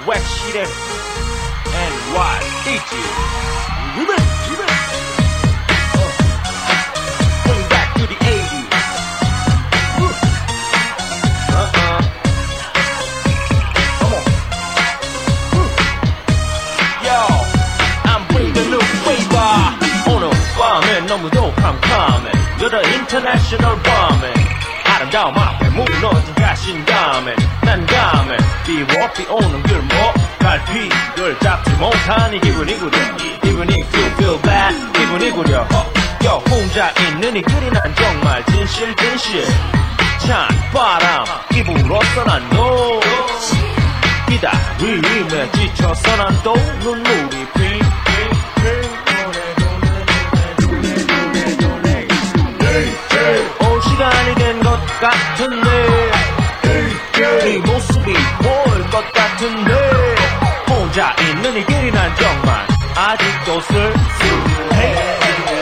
확실해 NYDG Bring back to the 80s Come on Yo I'm bringing the new flavor 오늘 밤에 너무도 캄캄해 You're the international barman 아름다움 앞에 무너진 자신감에 난 감에 비워 비오는 길목 갈피를 잡지 못한 이 기분이 구려 기분이 feel bad 기분이 구려 혼자 있는 이 글이 난 정말 진실 찬 바람 입으로써 난 너 기다림에 지쳐서 난 또 눈물이 올 시간이 된 것 같은데 네 모습이 보일 것 같은데 혼자 있는 이 길이 난 정말 아직도 쓸쓸해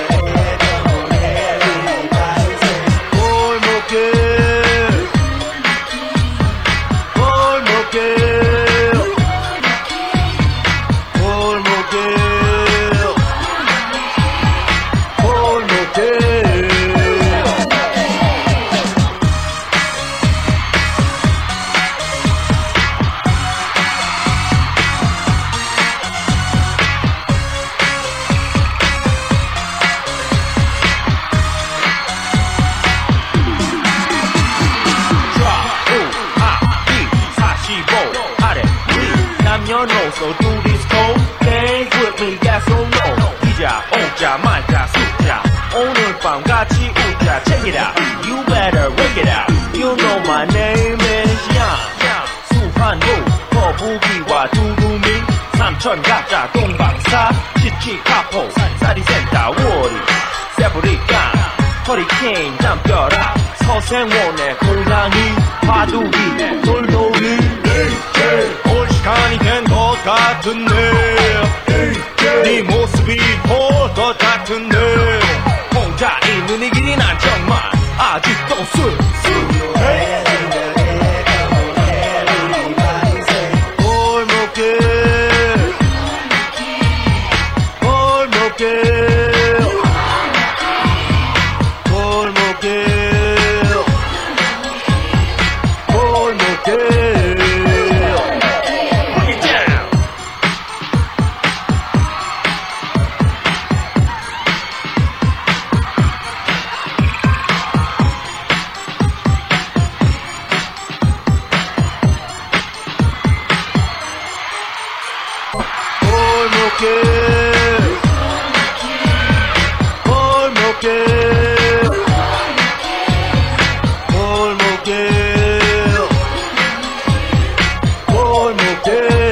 So do this cold thing with me, that's so low. 이자, 오자, 말자, 숫자. 오늘 밤 같이 웃자. Check it out, you better work it out. You know my name is Yang. 수환도, 거북이와 두루미. 삼천 가짜, 동방사. 치치카포, 사리센터, 워리. 세브리카, 허리케인, 담벼락. 서생원의 고양이, 바둑이, 돌돌이. 올 시간이 된 것 같은데 네 모습이 볼 것 같은데 혼자 있는 이 길이 난 정말 아직도 쓸쓸해 골목길 골목길